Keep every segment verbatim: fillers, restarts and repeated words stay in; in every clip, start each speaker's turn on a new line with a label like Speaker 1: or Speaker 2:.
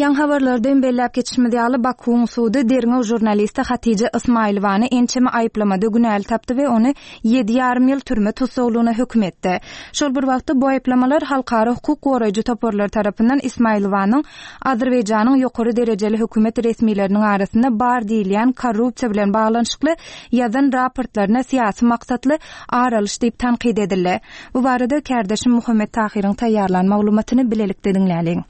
Speaker 1: Yan habarlardan bellep geçişmediýaly Bakuň sudy derňe jurnalisti Hatice Ismailowany ençeme aýplamada günäli tapdy we ony ýedi ýarym ýyl türme tutsagylygyna hökm etdi. Şol bir wagtda bu aýplamalar halkara hukuk goraýjy toporlar tarapyndan Ismailowanyň Azerbaýjanyň ýokary derejeli hökümet resmiýetleriniň arasynda bar diýilýän korrupsiýa bilen baglanyşykly ýazan raportlaryna siýasy maksatly aralyş diýip tanqid edildi. Bu barada kardeşim Muhammed Tahiryň taýýarlan maglumatyny bilelikde dinläliň.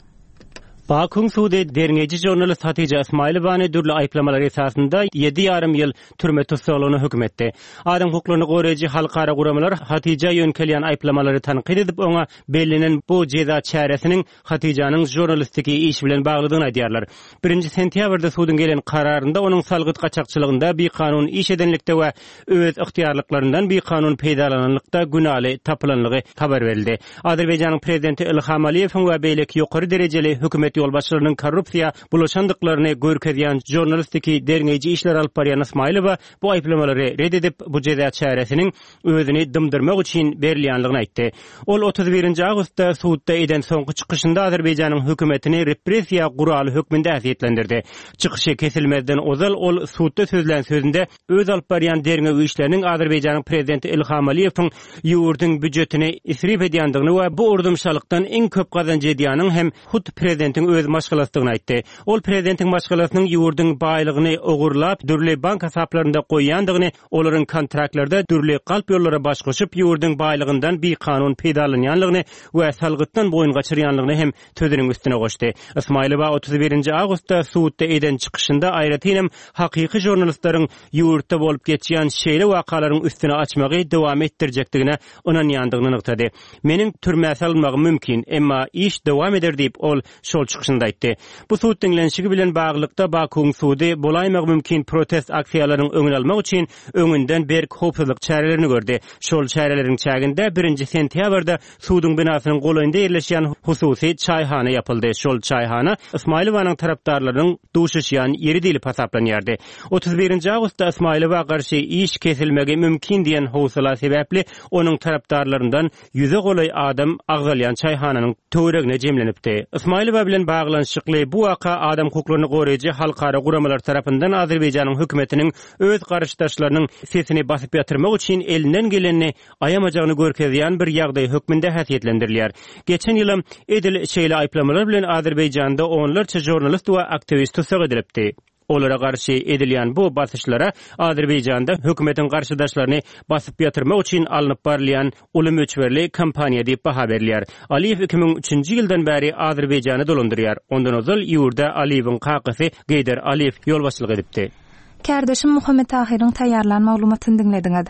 Speaker 2: Bakuň sudy derňeji jurnalist Hatice Ismailowany dürli aýplamalar esasında ýedi ýarym ýyl türme tutsagylygyna hökm etdi. Adam hukuklaryny goraýjy halkara guramalar Hatice ýönkelýän aýplamalary tanqid edip oňa bellinen bu jeza çäresiniň Hatijanyň jurnalistligi iş bilen baglydygyny aýdýarlar. birinji sentýabrda sudyň gelen kararynda onuň salgyt gaçakçylygynda bir kanun iş edenlikde we öz ixtiýarlyklaryndan bir kanun peýdalananlykda günäli tapylanlygy habar berildi. Azerbaýjanyň prezidenti Ilham Aliýewiň we beýleki ýokary derejeli hökümet ýolbaşçylarynyň korrupsiýa bulaşandyklaryny görkezýän jurnalistiki derňeji işler alyp barýan Ismailowa bu aýplamary red edip bu jeza çäresiniň özüni dymdyrmak üçin berilýänligini aýtdy. Ol otuz birinji awgustda suwtda eden soňky çykyşynda Azerbaýjanyň hökümetini repressiýa guraly hökmünde äsitlendirdi. Çykyşy kesilmezden ozal ol suwtda sözlän sözünde öz alyp barýan derňeji işleriniň Azerbaýjanyň prezidenti Ilham Aliýewiň ýurduň büdjetini isrif edýändigini we bu urdumşalykdan iň köp gazanç edýäniň hem hut prezidentin öz maşgalatygyny aýtdy. Ol prezidentin maşgalatynyň ýurduň baýlygyny ogurlap, dürli bank hesaplarynda goýýandygyny, olaryň kontraktlarda dürli galp ýollara baş goşup ýurduň baýlygyndan bir kanun peýdalanýanlygyny we salgytdan boýun gaçyrýanlygyny hem sözüniň üstüne goşdy. Ismailowa otuz birinji awgustda suwtda eden çykyşynda aýratynam hakyky jurnalistlaryň ýurtda bolup geçýän şeýle wakalaryň üstüne açmagy dowam etdirjekdigine onanýandygyny nyktady. Meniň türmäge salynmagym mümkin, emma iş dowam eder diýip ol şol çykyşynda aýtdy. Bu suwt dinlenşigi bilen baglykda Bakuň sudy bolaýmak mümkin protest aksiýalarynyň öňüni almak üçin öňünden berk howpsuzlyk çärelerini gördi. Şol çäreleriň çäginde birinji sentýabrda suwdyň binasynyň golaýynda ýerleşýän hususy çaýhana ýapyldy. Şol çaýhana Ismailowanyň tarapdarlarynyň duşuşýan ýeri diýilip hasaplanýardy. otuz birinji awgustda Ismailowa garşy iş kesilmegi mümkin diýen howsala sebäpli onuň tarapdarlaryndan ýüze golay adam agzalýan çaýhananyň töweregine jemlenipdi. Ismailowa bilen baglanşykly bu waka adam hukuklaryny goraýjy halkara guramalar tarapyndan Azerbaýjanyň hökümetiniň öz garaşdaşlarynyň sesini basyp ýatyrmak üçin elinden geleni aýamajagyny görkezýän bir ýagdaý hökmünde häsiýetlendirilýär. Geçen ýyly edil şeýle aýplamalar bilen Azerbaýjanda onlarça jurnalist we aktivist tutsak edilipdi. Olara garşy edilýän bu basyşlara Azerbaýjanda hökümetiň garşydaşlaryny basyp ýatyrmak üçin alınıp barylýan uly möçberli kampaniýa diýip baha berilýär. Aliýew iki ming üçinji ýyldan bäri Azerbaýjany dolandyrýar. Ondan ozal ýurda Aliýewiň kakasy Geýder Aliýew ýolbaşçylyk edipdi.
Speaker 1: Kardeşim Muhammed Tahiryň taýýarlan maglumatyny dinlediňiz.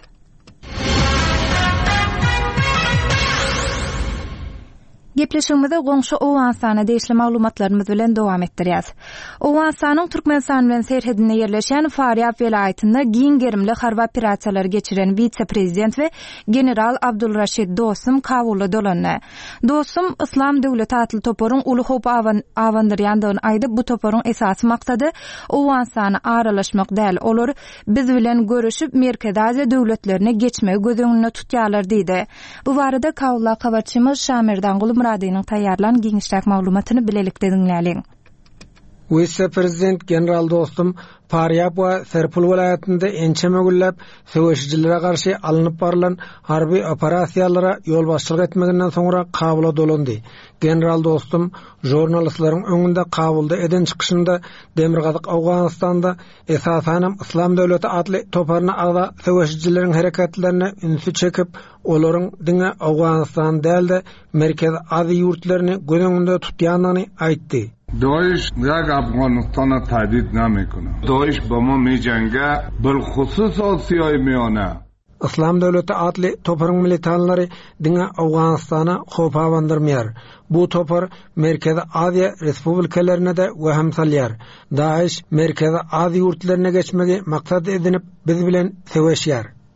Speaker 1: Gepleşigimizde goňşy Owganstana deýişli maglumatlarymyz bilen dowam etdirýäs. Owganstanyň Türkmenistan bilen serhedinde ýerleşen Faryab welaýatynda giň gerimli harby operasiýalary geçiren witse-prezident we general Abdulraşid Dostum Kabulla dolandy. Dostum Islam döwleti atly toporyň uly hop awandyrýandygyny aýdyp bu toporyň esasy maksady Owganstana aralaşmak däl, olar biz bilen görüşüp Merkez Aziýa döwletlerine geçmegi gözüňünde tutýarlar diýdi. Bu barada Kabulla habarçymyz Şamirdan Muradynyň taýýarlan giňişlik maglumatyny bilelikde dinläliň.
Speaker 3: Vice-prezident general Dostum Faryab we Serpul welaýatynda ençeme güllep söwüşçilere garşy alınıp barylan harby operasiýalara ýolbaşçylyk etmeginden soňra Kabula dolandy. General Dostum jurnalistlaryň öňünde Kabulda eden çykyşynda Demirgazyk Awganistanda esasanam Islam döwleti atly toparyna agda söwüşçileriň hereketlerini ünsü çekip olaryň diňe Awganistan dälde Merkez Aziýa ýurtlaryny gözüňünde tutýanyny aýtdy.
Speaker 4: داعش یک افغانستان تهدید نمیکنه. داعش با ما میجنگه، بالخصوص آسیای میانه.
Speaker 3: İslam döwleti atly toparyň militanlary diňe Awganistana hop awandyrmýar. Bu topar Merkez Aziýa respublikalarına da weham salýar. Daesh Merkez Aziýa ýurtlaryna geçmegi maksat edinip biz bilen söwüşýär.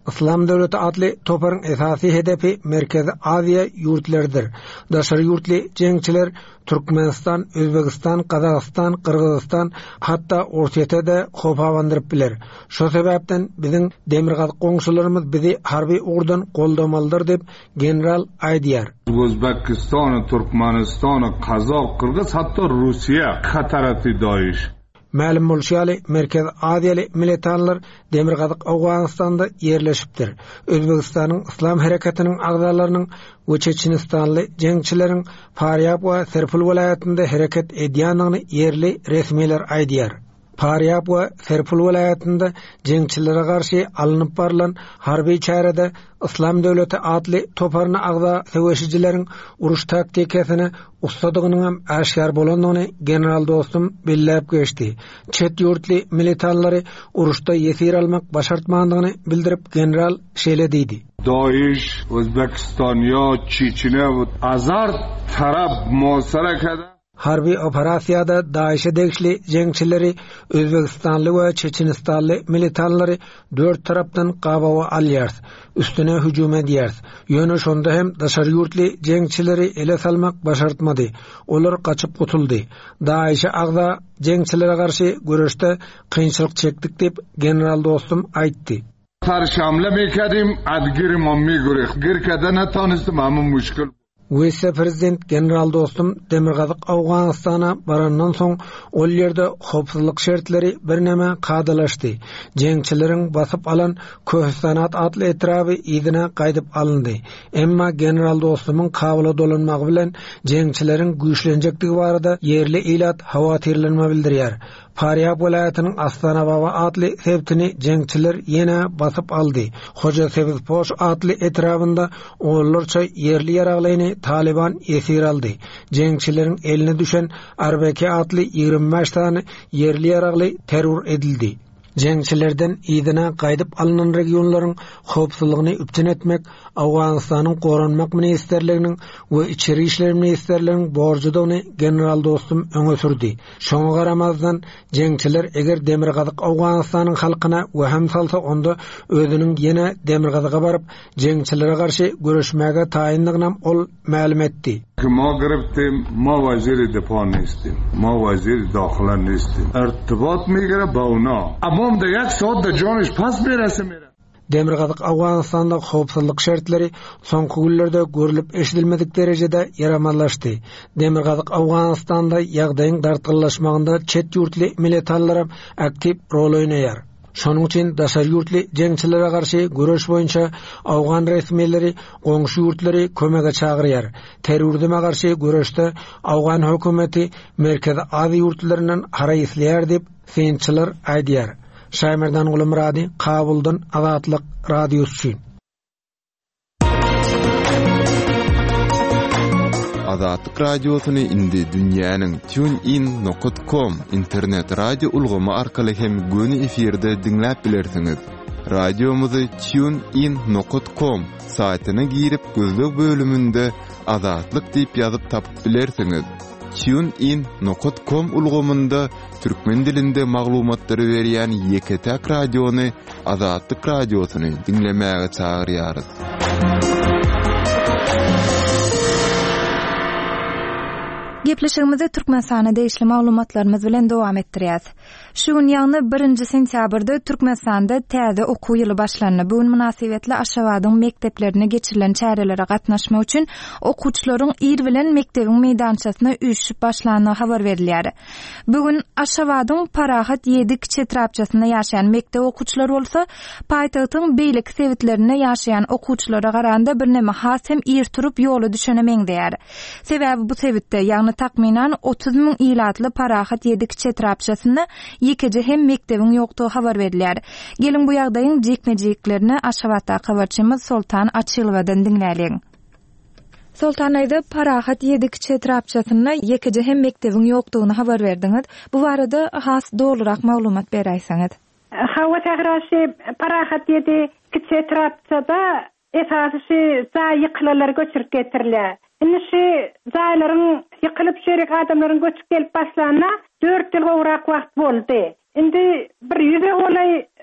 Speaker 3: İslam Döwleti adly toparyň esasy hedefi Merkezi Aziya ýurtlarydyr. Daşary ýurtly jeňçiler Türkmenistan, Özbegistan, Kazakistan, Kırgızistan hatta Ortaýetede hopawandyryp biler. Şo sebäpden biziň demirgazyk goňşularymyz bizi harby ugurdan goldamalydyr dep general aýdýar.
Speaker 4: Özbekistan, Türkmenistan, Kazak, Kırgız hatta Rusiýa hataraty daýyş.
Speaker 3: Ma'lum bolşaly Merkez Aziýaly militanlar demirgazyk Awganistanda ýerleşipdir. Özbegistanyň Islam hareketynyň agzalarynyň we Çeçenistanly jeňçileriň Faryab we Serpul welaýatynda hareket edýändigini ýerli resmiler aýdýar. Faryab we Serpul welaýatynda jeňçilere garşy alınıp barılan harby çärede İslam Döwleti adly toparyna agza söwüşçileriň uruş taktikasyny ustadygynyň hem aşkar bolandygyny general dostum belläp geçdi. Çet ýurtly militanlary uruşda ýesir almak başartmandygyny bildirip general şeýle diýdi.
Speaker 4: Daesh, Özbekistan ýa Çeçene we Azar tarap musarakada
Speaker 3: harby operasiýada Daeşe degişli jeňçileri Özbekistanly we Çeçenistanly militanlary dört tarapdan gabawa alýar, üstüne hüjum edýär. Ýöne şonda hem daşary ýurtly jeňçileri ele salmak başartmady. Olar gaçyp gutuldy. Daeşe agza jeňçilere garşy görüşde kynçylyk çekdik dep general dostum aýtdy.
Speaker 4: Tarşamla mekadim adgirim ammi görek. Girkede ne tanıştım ama müşkül.
Speaker 3: Wese prezident general dostum demirgazyk Awganistana barandan soň ol ýerde howpsuzlyk şertleri birnäme kadalaşdy. Jeňçileriň basyp alan Köhsanat adly etraby ýygyna gaýdyp alındy. Emma general dostumyň kabyla dolanmagy bilen jeňçileriň güýçlenjekdigi barada ýerli ilat hawatirlenme bildirýär. Faryab welaýatynyň Astana Baba adly sebtini jeňçiler ýene basyp aldy. Hoja Sebizpoş adly etrabynda oğullarça ýerli ýaraglaryny Taliban esir aldy. Jeňçileriň eline düşen R B K adly ýygrimi beş tane ýerli ýaragly terror edildi. Jeňçilerden ýygyna gaýdyp alynan regionlaryň howpsuzlygyny üpten etmek Awganistanyň goranmak ministerliginiň we içeri işler ministerliginiň borjudygyny general dostum öňe sürdi. Şoňa garamazdan jeňçiler eger demirgazyk Awganistanyň halkyna we hem salsa onda özüniň ýene demirgazyga baryp jeňçilere garşy görüşmäge taýindigini ol ma'lum etdi.
Speaker 4: Ma giribtim, ma waziri defa nestim, ma waziri daxila nestim. Irtibat migire ba ona. Amam da yak saat da joniş pas berese mere.
Speaker 3: Demirgazyk Awganistanda howpsuzlyk şertleri soňky günlerde görülip eşidilmedik derejede yaramanlaşdy. Demirgazyk Awganistanda ýagdaýyň dartgyllaşmagynda çet ýurtly militanlar aktiv rol oýnaýar. Şonuň üçin daşary ýurtly jeňçilere garşy görüş boýunça Awgan resmileri goňşy ýurtlary kömege çagyrýar. Terrordyma garşy görüşde Awgan hökümeti Merkezi Aziýa ýurtlarynyň hara isleýär dep feňçiler aýdýar. Şaýmerdan Gulumrady, Kabuldan Azatlyk radiosu.
Speaker 5: Azatlyk radiosyny indi dünýäniň TuneIn nokta com internet radio ulgamy arkaly hem göni efirde dinläp bilersiňiz. Radiomuzy TuneIn nokta com saýtyna girip gözlük bölümünde Azatlyk diýip ýazyp tapyp bilersiňiz. TuneIn nokta com ulgamynda türkmen dilinde maglumatlary berýän Ýeketäk radiony Azatlyk radiosyny dinlemäge çagyrýarys.
Speaker 1: Gepleşigimizi Türkmenistana değişli maglumatlarymyz bilen dowam etdirýäs. Şu gün ýagny birinji sentýabrda Türkmenistanda täze okuw ýyly başlandy. Bu münasibetli Aşgabatyň mekdeplerine geçirilen çärelere gatnaşmak üçin okuwçylaryň ir bilen mekdebiň meýdançasyna üýüşip başlanyny habar berilýär. Bugün Aşgabatyň Parahat ýedi kiçi etrapçasyna ýaşaýan mektep okuwçylary bolsa, paýtagtyň beýlik sebitlerine ýaşaýan okuwçylara garanda birnäme has hem ir turup ýoly düşenemeňdär. Sebäbi bu sebitde ýagny takminan otuz ming ilatly Parahat ýedi kiçi etrapçasyna ýekiji hem mekdebiň ýokdugy habar berilýär. Gelin bu ýagdaýyň jekmejeklerini Aşgabatda habarçymyz Sultan Açylowadan dinläýäň. Sultan aýda Parahat ýedi kiçi etrapçasyna ýekiji hem mekdebiň ýokdugyny habar berdiňiz. Bu barada has dolurak maglumat beräýsiňiz.
Speaker 6: Hawa tagraşy Parahat ýedi kiçi etrapçada esasy zaý ýykylalar göçürip getirilýär. Inişi zaýlaryň ýykylyp şerek adamlaryň göçüp gelip başlanyna dört ýyl gowrak wagt boldy. Indi bir ýüze olay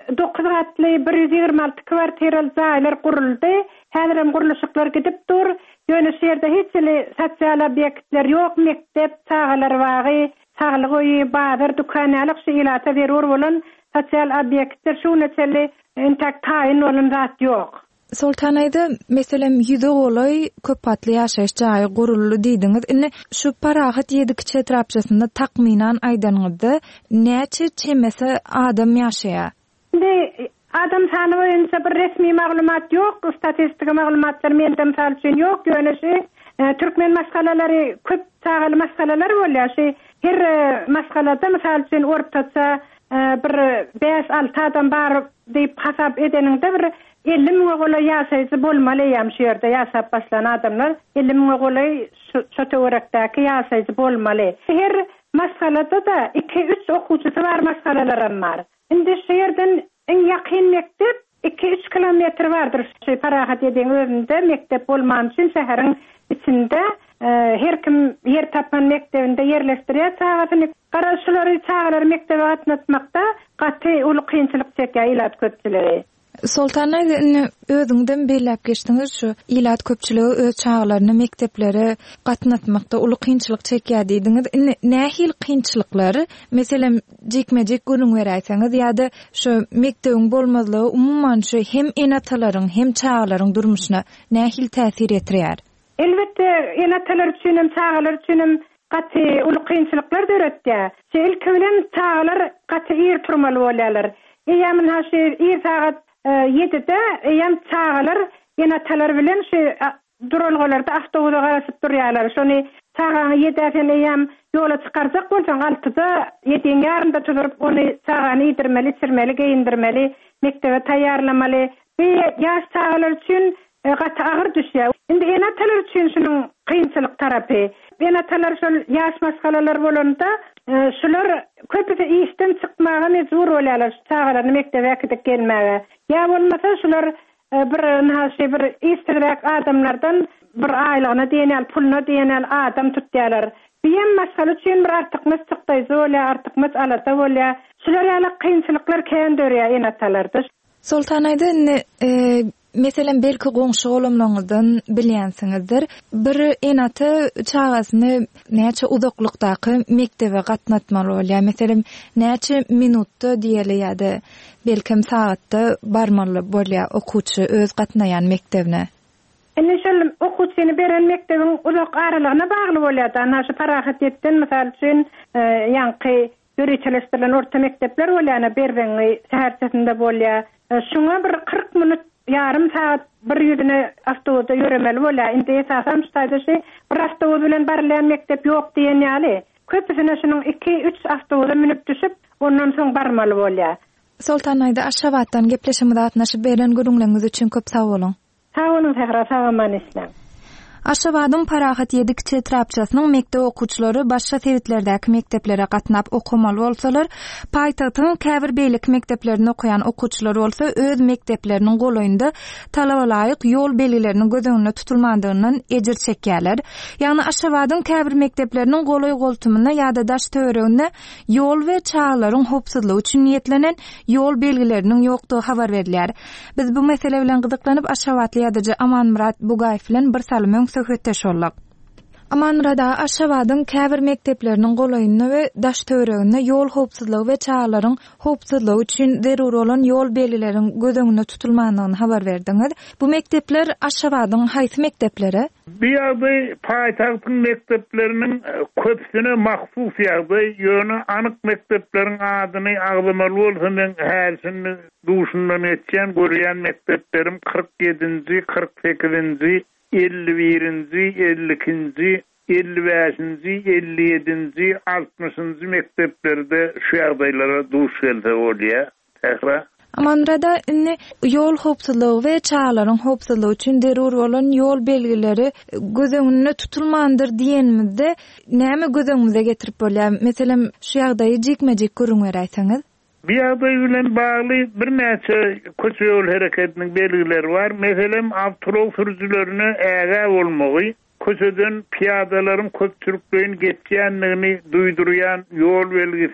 Speaker 6: dokuz katly bir yüz ýygrima alty kwartiral zaýlar guruldy. Häzirem guruluşyklar gidip dur. Ýöne şerde hiç ele sosial obyektler ýok, mektep, çağalar wagy, sağlyk oýy, bazar, dukanalyk şeýlata berýär bolan sosial obyektler şuňa çeli intak taýyn bolan zat ýok.
Speaker 1: Sultanaýda meselem ýüze golay köp patly ýaşaýyş jaýy guruldy diýdiňiz. Ine şu parahat ýedi-kiçe etrapçasynda takminan aýdanyňyzda näçe çemese adam ýaşaýar?
Speaker 6: Inde adam sany boýunça bir resmi maglumat ýok, statistik maglumatlar mende misal üçin ýok. Ýöne şu türkmen masgalalary köp çağaly masgalalar bolýar. Her masgalada misal üçin ortaça bir beş alty adam bar diýip hasap edeninde bir elli miňe gola ýaşaýjy bolmaly ýam şu ýerde ýaşap başlan adamlar elli miňe gola şu töwerekdäki ýaşaýjy bolmaly. Her masgalada da iki üç okuwçysy bar masgalalar bar. Indi şu ýerden en ýakyn mektep iki üç kilometr bardyr. Şu parahat eden özünde mektep bolman üçin şäheriň içinde her kim yer tapan mektebinde yerleşdirýär çağatyny. Garaşlary çağalar mektebe atnatmakda gaty uly kynçylyk çekýär ilat köpçüleri.
Speaker 1: Sultanaýda özüňden beýlep geçdiňiz şu ilat köpçüligi öz çağlaryny mekteplere gatnatmakda uly kynçylyk çekýär diýdiňiz. Nähil kynçylyklary, meselem jekmejek görüň beräýsäňiz ýa-da şu mektebiň bolmazlygy umumyň şu hem enatalaryň hem çağlaryň durmuşyna nähil täsir etýär?
Speaker 6: Elbetde enatalar üçin hem çağlar üçin hem gaty uly kynçylyklar döretýär. Şeýle bilen çağlar gaty ýer turmaly bolýarlar. Eýämin haşy ýer sagat yedide ýam çağalar enatalar bilen şu durulgalarda awtobusa garaşyp durýarlar. Şonu çağany ýedäsen ýam ýola çykarjak bolsaň altyda ýediň ýarynda turup onu çağany ýedirmeli, içirmeli, geyindirmeli, mektebe taýýarlamaly. Bu ýaş çağalar üçin gaty agyr düşýär. Indi enatalar üçin şunyň kynçylyk tarapy. Enatalar şol ýaş masgalalar bolanda şular köpüde işden çykmaga mejbur bolýarlar. Çağalaryny mektebe gidip gelmäge. Ya bolmasa şular bir näşe bir istirek adamlardan bir aýlygyna diýenel puluna diýenel adam tutýarlar. Biýem masal üçin bir artykmys çykdaýy bolýar, artykmys alata bolýar. Şular ýaly kynçylyklar käň dörýär enatalarda.
Speaker 1: Sultanaýda e, meselem belki goňşy olamlaňyzdan bilýänsiňizdir. Bir enaty çağasyny näçe uzaklykdaky mektebe gatnatmaly bolýar. Meselem näçe minutda diýeli ýa-da belki saatda barmaly bolýar okuwçy öz gatnaýan mektebine.
Speaker 6: Indi şol okuwçyny beren mektebiň uzak aralygyna bagly bolýar. Ana şu parahat etden misal üçin ýanky ýöreçleşdirilen orta mektepler bolýar, berbeňi şäherçesinde bolýar. Şuňa bir kırk minut yarım saat bir ýüzüne awtobusa ýöremeli bolýar. Indi esasam şutaýda şu bir awtobus bilen barlayan mektep ýok diýen ýaly. Köpüsine şunyň iki üç awtobusa minip düşüp ondan soň barmaly bolýar.
Speaker 1: Sultanaýda Aşgabatdan gepleşmede atnaşyp beren görüňleriniz üçin köp sag bolun.
Speaker 6: Sag bolun Sehra, sagaman islam.
Speaker 1: Aşgabatyň parahat ýedi-kiçe etrapçasynyň mektep okuwçylary başga sewitlerdäki mekteplere gatnap okumaly bolsalar, paýtagtyň käbir beýlik mekdeplerinde okuyan okuwçylar bolsa öz mektepleriniň golaýynda talaba laýyk ýol belgilerini gözeňinde tutulmadygyndan ejir çekýärler. Ýagny Aşgabatyň käbir mektepleriniň golaý goltumyna ýa-da daş töwereginde ýol we çağlaryň hopsuzlygy üçin niýetlenen ýol belgileriniň ýokdugy habar berilýär. Biz bu mesele bilen gyzyklanyp Aşgabatly ýa-da Amanmurat Bugaýew bilen bir salym söhbetdeş bolduk. Amanrada Aşgabatyň käbir mektepleriniň golaýyna we daş töwereginde ýol hopsuzlygy we çağlaryň hopsuzlygy üçin zerur bolan ýol belgileriniň gözeňinde tutulmagyny habar berdiňiz. Bu mektepler Aşgabatyň haýsy mektepleri?
Speaker 7: Bu ýagdaý paýtagtyň mektepleriniň köpsüne mahsus ýagdaý, ýöne anyk mektepleriň adyny aglamaly bolsam men härsini duşundan etýän görýän mekteplerim kırk ýedinji, kırk sekizinji, elli birinji, elli ikinji, elli beşinji, elli ýedinji, altmışynjy mekteplerde şu ýagdaýlara duş gelse bolýar. Tähra.
Speaker 1: Amanrada inni ýol hopsuzlygy we çağlaryň hopsuzlygy üçin derur bolan ýol belgileri gözeňinde tutulmandyr diýenmizde näme gözeňimize getirip bolýar? Meselem şu ýagdaýy jekmejek görüň beräýsäňiz.
Speaker 7: Bu ýagdaý bilen bagly bir näçe köçe ýol hereketiniň belgileri bar. Meselem awtolog sürüjilerini äge bolmagy, köçeden piyadalaryň köpçülikden geçýänligini duýdurýan ýol belgisi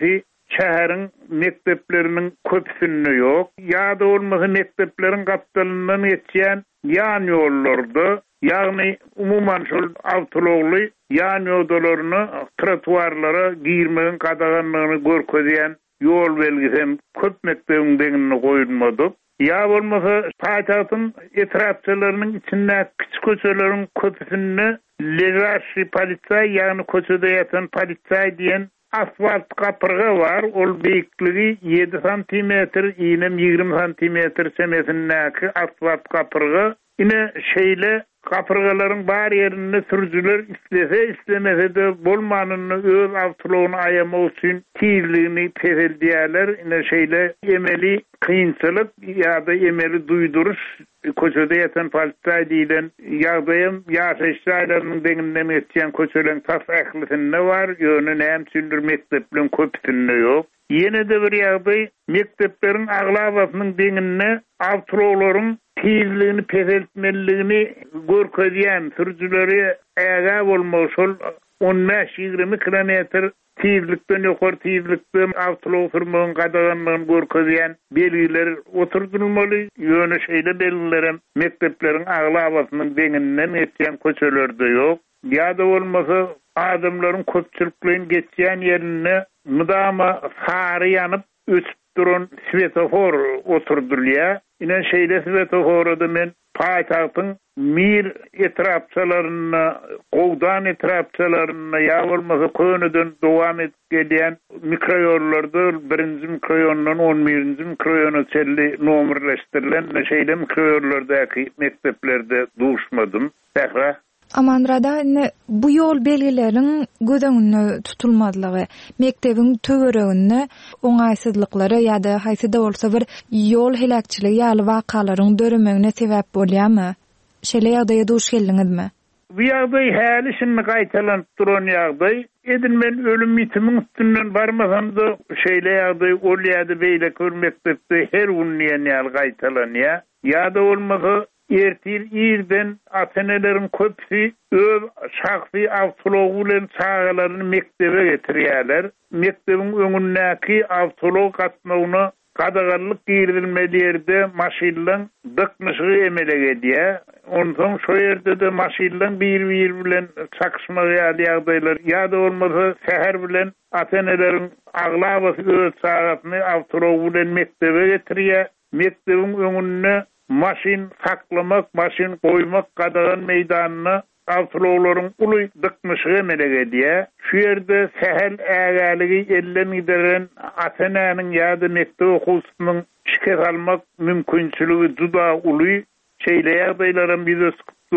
Speaker 7: şäherin mekteplerinin köpüsünde yok. Ya da olmasa mekteplerin kaptalından geçen yan yollarda, yani umuman şol avtologly yan yollarını trotuarlara girmenin qadağanlığını görkezýän yol belgisi köp mektebin deňine goýulmady. Ya bolmasa paýtagtyň etrapçylarynyň içinde kiçik köçelerin köpüsünde legaşy polisiýa, ýagny köçede ýatan polisiýa diýen asfalt kapırga var. Ol beýikligi yedi santimetr, inem ýigirme santimetr semesindäki asfalt kapırga. Ine şeýle kapırgaların bar yerinde sürücüler istese istemese de bolmanyny öz awtologyny aýamak üçin tiyirligini peseldiýärler. Ine şeýle emeli kynçylyk ýa-da emeli duýduruş köçede ýatan polisiýa diýilen ýagdaýym ýaşaýşlarynyň deňinden geçýän köçeleň tas ählisinde var. Ýöne näme üçindir mekteplerin köpüsünde ýok. Ýene de bir ýagdaý mekteplerin aglabasynyň deňinde awtologlaryň tiyirligini peseltmeligini görkezýän sürücüleri äga bolmak şol on beş ýygrimi kilometr tiyirlikden ýokary tiyirlikden awtolog sürmegiň qadağanlygyny görkezýän belgiler oturdurulmaly. Ýöne şeýle belgiler mektepleriň aglabasynyň deňinden geçýän köçelerde ýok. Ýa-da bolmasa adamlaryň köpçüliklerini geçýän ýerine mudama sary ýanyp ötüp duran svetofor oturdurulýar. Ine şeýle svetoforda men paýtagtyň mir etrapçylaryna, gowdan etrapçylaryna ýa bolmasa könüden dowam etýän mikroýollarda birinji mikroýondan on birinji mikroýona çelli nomerleşdirilen şeýle mikroýollardaky mekteplerde duşmadym. Tähra
Speaker 1: Amanrada bu yol belgilerin gödöňünde tutulmadylygy, mektebiň töwereginde oňaýsyzlyklary ýa-da haýsy da bolsa bir yol helakçyligi ýaly wakalaryň döremegine sebäp bolýarmy? Şeýle ýagdaýa duş geldiňizmi?
Speaker 7: Bu ýagdaý häli şinni gaýtalanyp duran ýagdaý. Edin men ölüm mitimiň üstünden barmasam da şeýle ýagdaý ol ýa-da beýle görmekde her gün ýaly gaýtalanýar. Ýa-da bolmasa ertir ýerden atenelerin köpüsi öz şahsy awtology bilen çağalaryny mektebe getirýärler. Mektebiň öňündäki awtolog gatnawyny qadağanlyk girilmeli ýerde maşinlaryň dykmyşygy emele edýär. Ondan şo ýerde de maşinlaryň bir-bir bilen çakışmagy ýagdaýlar ýa-da bolmasa säher bilen atenelerin aglabasy öz çağatyny awtolog bilen mektebe getirýär. Mektebiň öňünde maşin saklamak, maşin koymak qadağan meýdanyny awtologlaryň uly dykmyşygy emele edýär. Şu ýerde sähel ägäligi elden gideren atenäniň ýa-da mektep okuwçysynyň şikayet almak mümkinçiligi juda uly. Şeýle ýagdaýlarym bize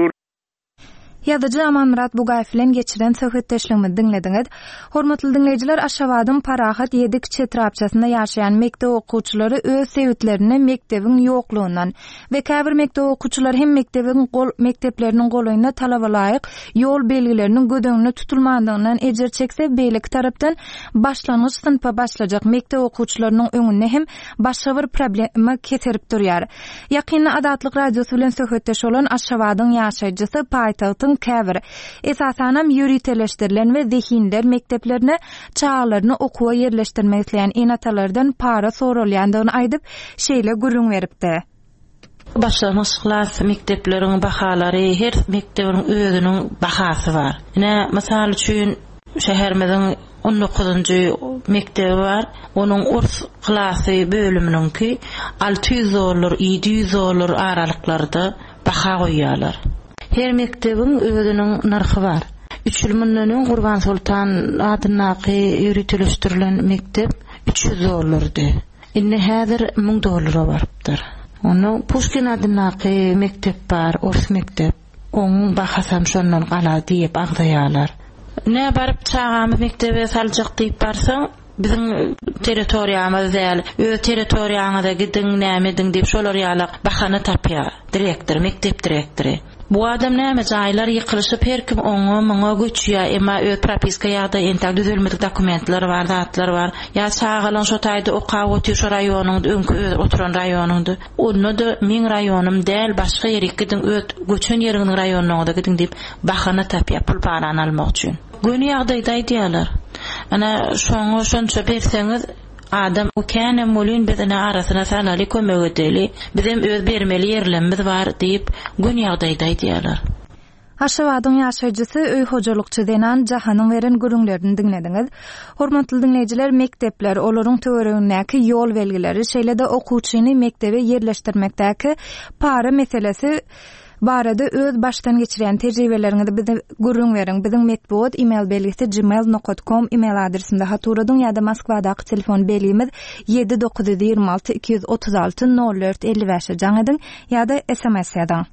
Speaker 1: Ýazyjy Amanmurat Bugaýew bilen geçiren söhbetdeşligimizi dinlediňiz. Hormatly dinleýijiler, Aşgabatyň Parahat ýedi kiçik etrapçasynda ýaşaýan mektep okuwçylary öz sebäplerini mektebiň ýoklugundan we käbir mektep okuwçylary hem mektebiň gol mektepleriniň golaýyna talaba laýyk ýol belgileriniň gödöňüne tutulmandygynyň ejer çekse beýleki tarapdan başlangyç synpa başlajak mektep okuwçylarynyň öňüne hem başga bir problema keterip durýar. Ýakynda Adatlyk radiosu bilen söhbetdeş bolan Aşgabatyň ýaşaýjysy paýtagtyň käbir esasanam ýöriteleşdirilen we zehinler mekteplerine çağalaryny okuwa ýerleşdirmek isleýän enatalardan para sorulýandygyny aýdyp şeýle gürrüň beripdi.
Speaker 8: Başlangyç klas mektepleriň bahalary, her mektebiň özüniň bahasy var. Ine mysal üçin şäherimiziň on dokuzunjy mektebi var. Onuň urs klasy bölüminiňki alty ýüz dollar, ýedi ýüz dollar aralyklarda baha goýýarlar. Her mektebiň özüniň narxy var. üç ýyl mundan Gurban Sultan adynaky ýöriteleşdirilen mektep üç ýüz dollardy. Indi häzir ming dollara barypdyr. Onu Pushkin adynaky mektep bar, ors mektep. Onuň bahasam şondan gala diýip agdaýarlar. Ne baryp çağamy mektebe saljak diýip barsaň, biziň territoriýamyz däl, öz territoriýaňyza gidin, nämedin diýip şolar ýaly bahana tapýar. Direktor, mektep direktori. Bu adam näme jaýlar ýykylyşyp her kim oňa maňa göçýär, emma öz propiska ýa-da entak düzelmedik dokumentler bar, zatlar bar. Ýa çağalan şo taýda okaw ötür şo raýonyňda öňkü öz oturan raýonyňda. Onu da meň raýonym däl, başga ýere gidin, öz göçen ýeriňiň raýonyňda gidin diýip bahana tapýar pul paran almak üçin. Göni ýagdaýda aýdýarlar. Ana şoňa şonça berseňiz adam o kene molun bedene arasına salali kömek edeli bizim öz bermeli yerlerimiz var deyip gün ýagdaýda diýerler.
Speaker 1: Aşawadyň ýaşaýjysy öý hojalykçy denen Jahanyň beren gürüňlerini dinlediňiz. Hormatly dinleýijiler, mektepler olaryň töweregindäki ýol belgileri, şeýle-de okuwçyny mektebe ýerleşdirmekdäki para meselesi barada öz baştan geçiren tejribeleriňizi bize gurrun beriň. Biziň metbuat email belgisi gmail nokta com email adresinde haturadyň ýa-da Moskwadaky telefon belgimiz yedi dokuz yüz ýygrimi alty iki yüz otuz alty nol dört elli beş jaňydyň ýa-da S M S ýadan.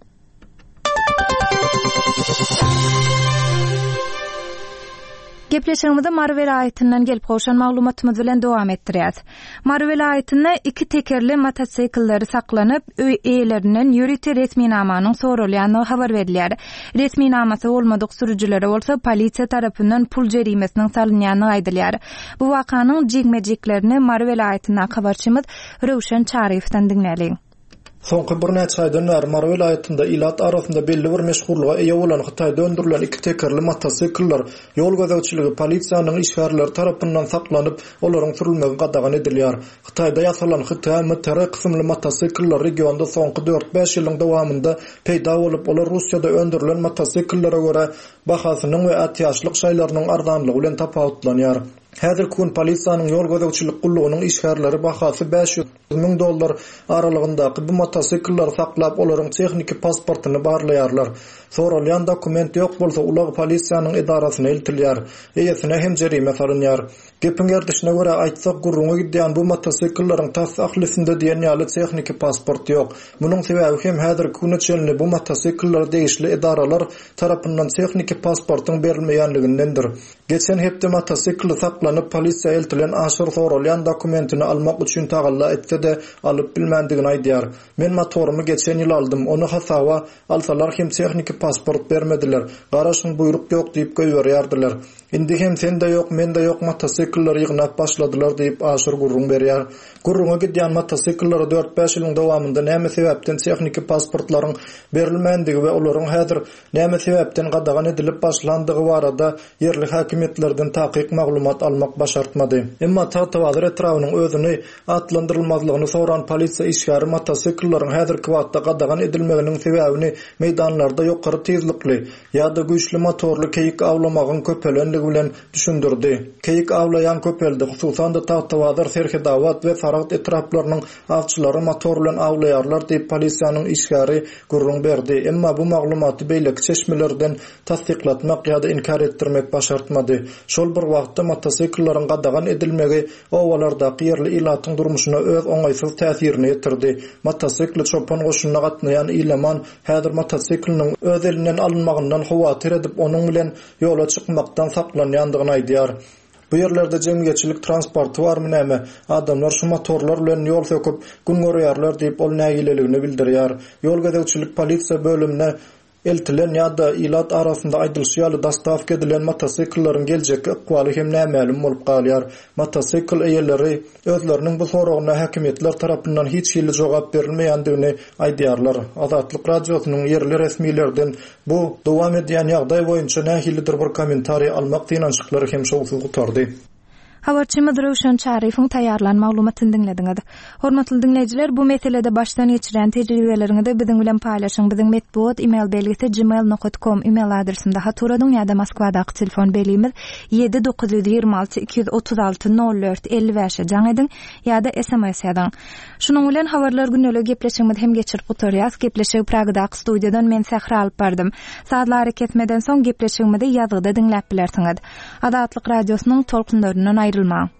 Speaker 1: Gepleşigimizde Marvel aýatynyň gelip goşan maglumatymyz bilen dowam etdirýäs. Marvel aýatynda iki tekerli motosikllary saklanyp, öý eýlerinden ýürüte resminamanyň sorulýany habar berilýär. Resminamasy bolmadyk sürüjilere bolsa polisiýa tarapyndan pul jerimesiniň salynýany aýdylýar. Bu wakanyň jigmejiklerini Marvel aýatyna habarçymyz Röwşen Çarifden dinläliň.
Speaker 9: Soňky bir näçe aýdan bäri Marvel aýatynda ilat arasynda belli bir meşhurlyga eýe bolan Hytaýda öndürilen iki tekerli motosikller ýol gözäçiligi polisiýanyň işgärleri tarapyndan saklanyp, olaryň sürülmegi gadagan edilýär. Hytaýda ýasalan Hytaý M T R kysymly motosikller regionda soňky dört beş ýylyň dowamında peýda bolup, olar Russiýada öndürilen motosikllere görä bahasynyň we atýaşlyk şaýlarynyň arzanlygy bilen tapawutlanýar. Häzir kun polisiýanyň ýol gözäçilik gullugynyň işgärleri bahasy beş yüz ming dollar aralygyndaky bu motosikller saklap, olaryň texniki pasportyny barlaýarlar. Sorulýan dokument ýok bolsa, ular polisiýanyň idarasyna eltilýär. Eýesine hem jerime salynýar. Gepin gerdişine görä aýtsak, gurrunga gidýän bu motosiklerin tas ahlysynda diýen ýaly texniki pasport ýok. Munyň sebäbi hem häzir kun içinde bu motosikler değişli idaralar tarapyndan texniki pasportyň berilmeýänligindendir. Geçen hepde motosikl saklanyp polisiýa eltilen aşyr sorulýan dokumentini almak üçin tagalla etse de alyp bilmendigini aýdýar. Men motorumy geçen ýyl aldym, onu hasawa alsalar hem texniki pasport bermediler. Garaşyň buyruk ýok diýip goýberýärdiler. Indi hem sende ýok, mende ýok motosikller ýygnap başladylar diýip aşyr gurrun berýär. Gurrunga gidýän motosikller dört beş ýylyň dowamında näme sebäpden texniki pasportlaryň berilmendigi we olaryň häzir näme sebäpden gadagan edilip başlandygy barada yerli häkimetlerden takyk maglumat almak başartmady. Emma Tatawazyr etrawynyň özüni atlandyrylmazlygyny soran polisiýa işgäri motosiklerin häzirki wagtda gadagan edilmeginiň sebäbini meýdanlarda ýokary tezlikli ýa-da güýçli motorly keyik awlamagyň köpelenligi bilen düşündirdi. Keyik awlayan köpelde hususan da Tatawazyr Serhedawat we Sarat etraplarynyň awçylary motor bilen awlaýarlar diýip polisiýanyň işgäri gurrun berdi. Emma bu maglumaty beýleki çeşmelerden tasdiklatmak ýa-da inkar etdirmek başartmady. Şol bir wagtda motosiklerin gadagan edilmegi owalardaky yerli ilatyň durmuşyna öz oňaýsyz täsirini ýetirdi. Motosikl çopan goşunyna gatnaýan ilaman häzir motosikliň öz elinden alınmagyndan hawatyr edip onuň bilen ýola çykmakdan saklanýandygyny aýdýar. Bu yerlerde jemgyýetçilik transporty barmy näme? Adamlar şu motorlar bilen ýol söküp gün görýärler diýip ol nägileligini bildirýär. Ýol gözäçilik polisiýa bölümine eltilen ýa-da ilat arasynda aýdylşýaly dastawka edilen motosiklerin geljeki ykbaly hem nämälim bolup galýar. Motosikl eýeleri özleriniň bu soragyna häkimetler tarapyndan hiç ýyly jogap berilmeýändigini aýdýarlar. Azatlyk radiosynyň yerli resmilerden bu dowam edýän ýagdaý boýunça nähilidir bir kommentariýa almak tynançyklary hem şowsuz gutardy.
Speaker 1: Habarçymyz Röwşen Çarifiň taýýarlan maglumatyny dinlediňiz. Hormatly dinleýijiler, bu meselede başdan geçiren tejribeleriňizi biziň bilen paýlaşyň. Biziň metbuat email belgisi gmail nokta com email adresinde haturadyň ýa-da Moskwadaky telefon belgimiz yedi dokuz yüz ýygrimi alty iki yüz otuz alty nol dört elli beş jaňydyň ýa-da S M S ýadan. Şunuň bilen habarlar günnelik gepleşigimiz hem geçirip gutarýas. Gepleşigi Pragadaky studiýadan men Sähra alyp bardym. Saatlar ketmeden soň gepleşigimizi ýazgyda dinläp bilersiňiz. Azatlyk radiosynyň tolkunlaryndan aýrylma.